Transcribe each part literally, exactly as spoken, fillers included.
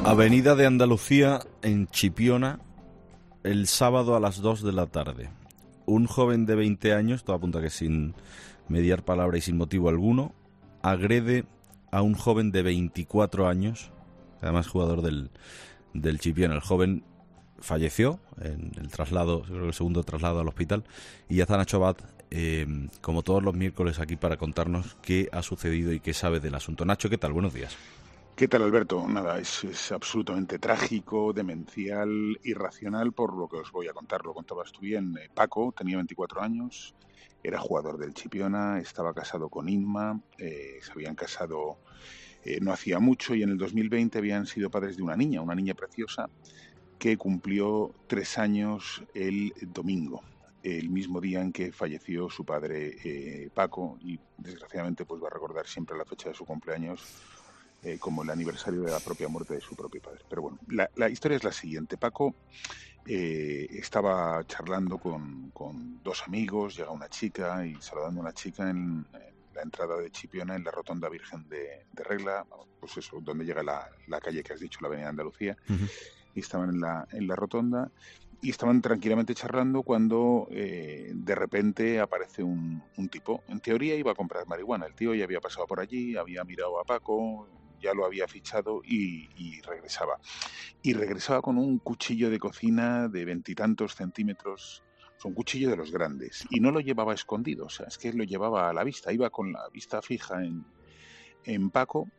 Avenida de Andalucía, en Chipiona, el sábado a las dos de la tarde. Un joven de veinte años, todo apunta que sin mediar palabra y sin motivo alguno, agrede a un joven de veinticuatro años, además jugador del, del Chipiona. El joven falleció en el traslado, creo que el segundo traslado al hospital, y ya está Nacho Abad, eh, como todos los miércoles, aquí para contarnos qué ha sucedido y qué sabe del asunto. Nacho, ¿qué tal? Buenos días. ¿Qué tal, Alberto? Nada, es, es absolutamente trágico, demencial, irracional por lo que os voy a contar. Lo contabas tú bien. Eh, Paco tenía veinticuatro años, era jugador del Chipiona, estaba casado con Inma, eh, se habían casado eh, no hacía mucho y en el dos mil veinte habían sido padres de una niña, una niña preciosa que cumplió tres años el domingo, el mismo día en que falleció su padre eh, Paco, y desgraciadamente pues va a recordar siempre la fecha de su cumpleaños Eh, como el aniversario de la propia muerte de su propio padre. Pero bueno, la, la historia es la siguiente. Paco eh, estaba charlando con, con dos amigos, llega una chica y saludando a una chica en, en la entrada de Chipiona, en la Rotonda Virgen de, de Regla, pues eso, donde llega la, la calle que has dicho, la Avenida Andalucía, uh-huh. Y estaban en la, en la rotonda y estaban tranquilamente charlando cuando eh, de repente aparece un, un tipo. En teoría iba a comprar marihuana. El tío ya había pasado por allí, había mirado a Paco, ya lo había fichado y, y regresaba. Y regresaba con un cuchillo de cocina de veintitantos centímetros, es un cuchillo de los grandes, y no lo llevaba escondido, o sea, es que lo llevaba a la vista, iba con la vista fija en, en Paco,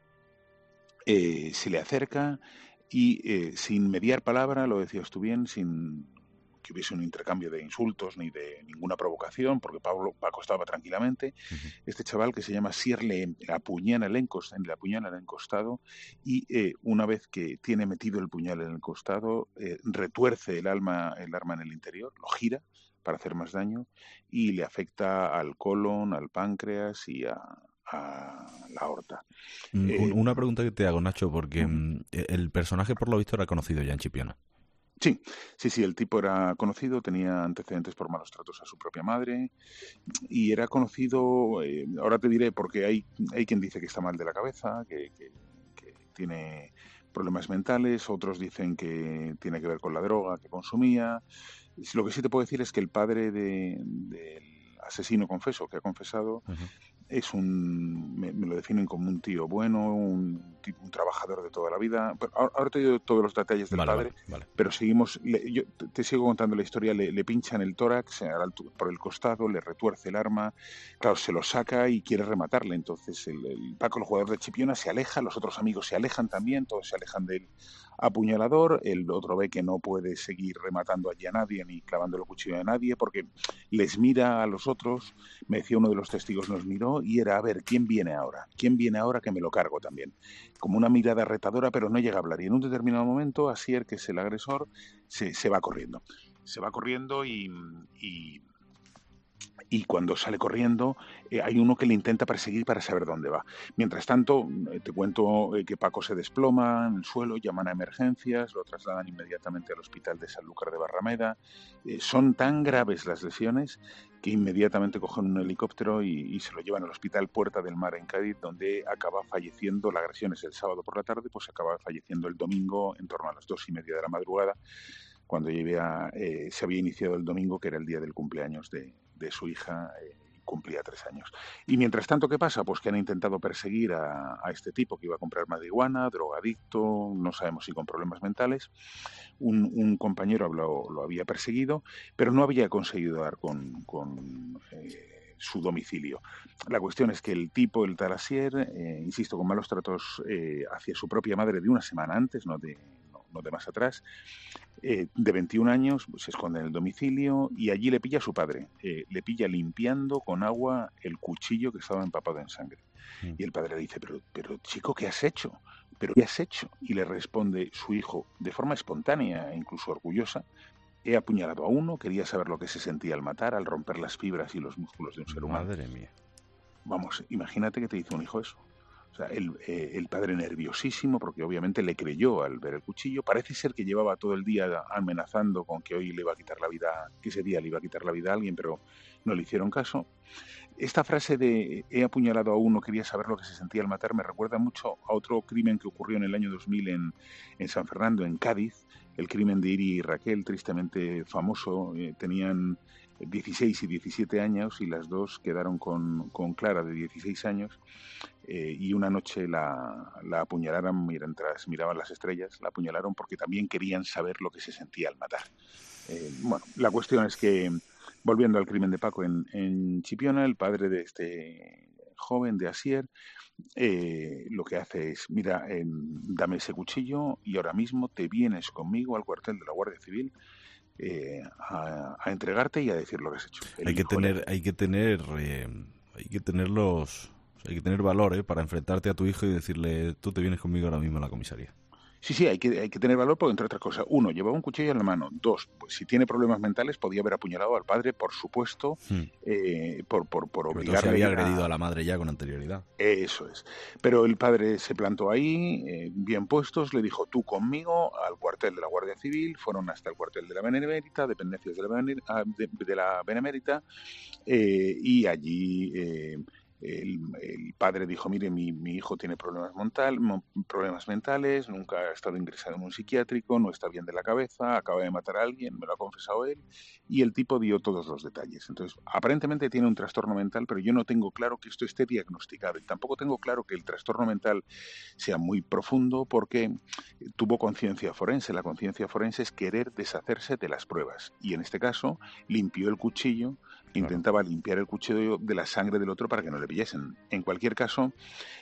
eh, se le acerca y eh, sin mediar palabra, lo decías tú bien, sin que hubiese un intercambio de insultos ni de ninguna provocación, porque Pablo, Paco estaba tranquilamente. Uh-huh. Este chaval que se llama Sier le apuñala el encostado, le apuñala el encostado y eh, una vez que tiene metido el puñal en el costado, eh, retuerce el, alma, el arma en el interior, lo gira para hacer más daño y le afecta al colon, al páncreas y a, a la aorta. Mm, eh, una pregunta que te hago, Nacho, porque uh-huh. el personaje por lo visto era conocido ya en Chipiona. Sí, sí, sí, el tipo era conocido, tenía antecedentes por malos tratos a su propia madre y era conocido, eh, ahora te diré, porque hay, hay quien dice que está mal de la cabeza, que, que, que tiene problemas mentales, otros dicen que tiene que ver con la droga que consumía. Lo que sí te puedo decir es que el padre del de, de asesino confeso, que ha confesado, uh-huh. es un, me, me lo definen como un tío bueno, un, tipo, un trabajador de toda la vida. Pero ahora, ahora te digo todos los detalles del vale, padre, vale, vale. Pero seguimos, le, yo te, te sigo contando la historia, le, le pinchan el tórax por el costado, le retuerce el arma, claro, se lo saca y quiere rematarle, entonces el, el Paco, el jugador de Chipiona, se aleja, los otros amigos se alejan también, todos se alejan del apuñalador, el otro ve que no puede seguir rematando allí a nadie ni clavando el cuchillo a nadie porque les mira a los otros, me decía uno de los testigos, nos miró y era, a ver, ¿quién viene ahora? ¿Quién viene ahora que me lo cargo también? Como una mirada retadora, pero no llega a hablar. Y en un determinado momento, Asier, que es el agresor, se, se va corriendo. Se va corriendo y... y y cuando sale corriendo eh, hay uno que le intenta perseguir para saber dónde va. Mientras tanto, eh, te cuento eh, que Paco se desploma en el suelo, llaman a emergencias, lo trasladan inmediatamente al hospital de Sanlúcar de Barrameda. Eh, son tan graves las lesiones que inmediatamente cogen un helicóptero y, y se lo llevan al hospital Puerta del Mar en Cádiz, donde acaba falleciendo, la agresión es el sábado por la tarde, pues acaba falleciendo el domingo en torno a las dos y media de la madrugada, cuando ya eh, se había iniciado el domingo, que era el día del cumpleaños de, de su hija, eh, cumplía tres años. Y mientras tanto, ¿qué pasa? Pues que han intentado perseguir a, a este tipo que iba a comprar marihuana, drogadicto, no sabemos si con problemas mentales. Un, un compañero lo, lo había perseguido, pero no había conseguido dar con... con eh, su domicilio. La cuestión es que el tipo, el tal Asier, eh, insisto, con malos tratos eh, hacia su propia madre de una semana antes, no de, no, no de más atrás, eh, de veintiún años, pues, se esconde en el domicilio y allí le pilla a su padre. Eh, le pilla limpiando con agua el cuchillo que estaba empapado en sangre. Mm. Y el padre le dice, pero, pero chico, ¿qué has hecho? ¿Pero qué has hecho? Y le responde su hijo, de forma espontánea e incluso orgullosa, he apuñalado a uno, quería saber lo que se sentía al matar, al romper las fibras y los músculos de un ser humano. Madre mía. Vamos, imagínate que te dice un hijo eso. O sea, el, eh, el padre nerviosísimo, porque obviamente le creyó al ver el cuchillo. Parece ser que llevaba todo el día amenazando con que hoy le iba a quitar la vida, que ese día le iba a quitar la vida a alguien, pero no le hicieron caso. Esta frase de he apuñalado a uno, quería saber lo que se sentía al matar, me recuerda mucho a otro crimen que ocurrió en el año dos mil en, en San Fernando, en Cádiz, el crimen de Iri y Raquel, tristemente famoso. Eh, tenían dieciséis y diecisiete años y las dos quedaron con, con Clara, de dieciséis años, eh, y una noche la, la apuñalaron mientras miraban las estrellas, la apuñalaron porque también querían saber lo que se sentía al matar. Eh, bueno, la cuestión es que, volviendo al crimen de Paco en, en Chipiona, el padre de este joven, de Asier, eh, lo que hace es, mira, eh, dame ese cuchillo y ahora mismo te vienes conmigo al cuartel de la Guardia Civil eh, a, a entregarte y a decir lo que has hecho. El hay que hijo tener, le- hay que tener, eh, hay que tener los, hay que tener valor, ¿eh? Para enfrentarte a tu hijo y decirle, tú te vienes conmigo ahora mismo a la comisaría. Sí, sí, hay que, hay que tener valor porque, entre otras cosas, uno, llevaba un cuchillo en la mano. Dos, pues si tiene problemas mentales, podía haber apuñalado al padre, por supuesto, Hmm. eh, por, por, por Sobre todo si obligarle había a... agredido a la madre ya con anterioridad. Eso es. Pero el padre se plantó ahí, eh, bien puestos, le dijo, tú conmigo al cuartel de la Guardia Civil, fueron hasta el cuartel de la Benemérita, dependencias de la, Benemérita, ah, de, de la Benemérita, eh, y allí eh, el, el padre dijo, mire, mi, mi hijo tiene problemas, mental, mo- problemas mentales, nunca ha estado ingresado en un psiquiátrico, no está bien de la cabeza, acaba de matar a alguien, me lo ha confesado él, y el tipo dio todos los detalles. Entonces, aparentemente tiene un trastorno mental, pero yo no tengo claro que esto esté diagnosticado, y tampoco tengo claro que el trastorno mental sea muy profundo, porque tuvo conciencia forense. La conciencia forense es querer deshacerse de las pruebas, y en este caso limpió el cuchillo, Claro. intentaba limpiar el cuchillo de la sangre del otro para que no le pillesen. En cualquier caso,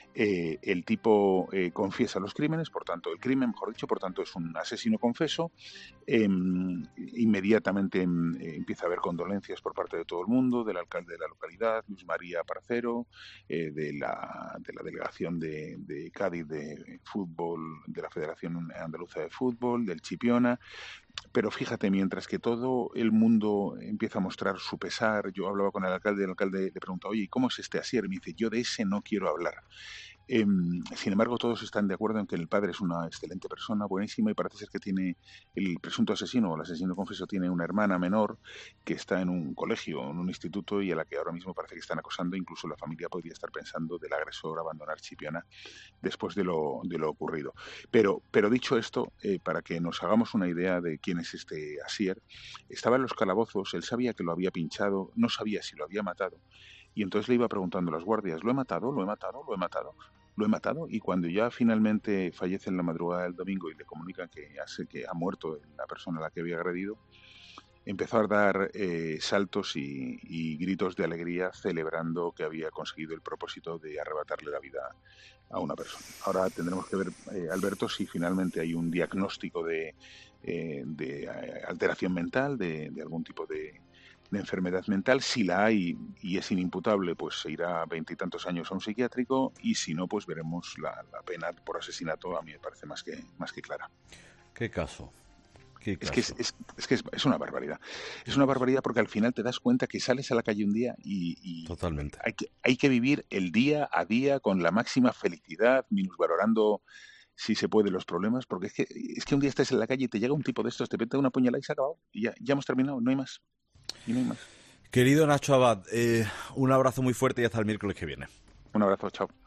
eh, el tipo eh, confiesa los crímenes, por tanto, el crimen, mejor dicho, por tanto, es un asesino confeso. Eh, inmediatamente eh, empieza a haber condolencias por parte de todo el mundo, del alcalde de la localidad, Luis María Parcero, eh, de, la, de la delegación de, de Cádiz de fútbol, de la Federación Andaluza de Fútbol, del Chipiona. Pero fíjate, mientras que todo el mundo empieza a mostrar su pesar, yo hablaba con el alcalde y el alcalde le pregunta, oye, ¿cómo es este Asier? Y me dice, yo de ese no quiero hablar. Eh, sin embargo, todos están de acuerdo en que el padre es una excelente persona, buenísima, y parece ser que tiene el presunto asesino o el asesino confeso tiene una hermana menor que está en un colegio, en un instituto, y a la que ahora mismo parece que están acosando. Incluso la familia podría estar pensando del agresor abandonar Chipiona después de lo, de lo ocurrido. Pero, pero dicho esto, eh, para que nos hagamos una idea de quién es este Asier, estaba en los calabozos, él sabía que lo había pinchado, no sabía si lo había matado, y entonces le iba preguntando a las guardias, ¿lo he matado? ¿Lo he matado? ¿Lo he matado? ¿Lo he matado? Y cuando ya finalmente fallece en la madrugada del domingo y le comunican que, hace, que ha muerto la persona a la que había agredido, empezó a dar eh, saltos y, y gritos de alegría, celebrando que había conseguido el propósito de arrebatarle la vida a una persona. Ahora tendremos que ver, eh, Alberto, si finalmente hay un diagnóstico de, eh, de eh, alteración mental, de, de algún tipo de, de enfermedad mental. Si la hay y es inimputable, pues se irá veintitantos años a un psiquiátrico, y si no, pues veremos la, la pena por asesinato. A mí me parece más que, más que clara. ¿Qué caso? ¿Qué Es caso? que, es, es, es que es, es una barbaridad. Es una barbaridad porque al final te das cuenta que sales a la calle un día y, y Totalmente. hay, que, hay que vivir el día a día con la máxima felicidad, minusvalorando si se puede los problemas, porque es que, es que un día estás en la calle y te llega un tipo de estos, te peta una puñalada y se ha acabado. Y ya, ya hemos terminado, no hay más. Y no hay más. Querido Nacho Abad, eh, un abrazo muy fuerte y hasta el miércoles que viene. Un abrazo, chao.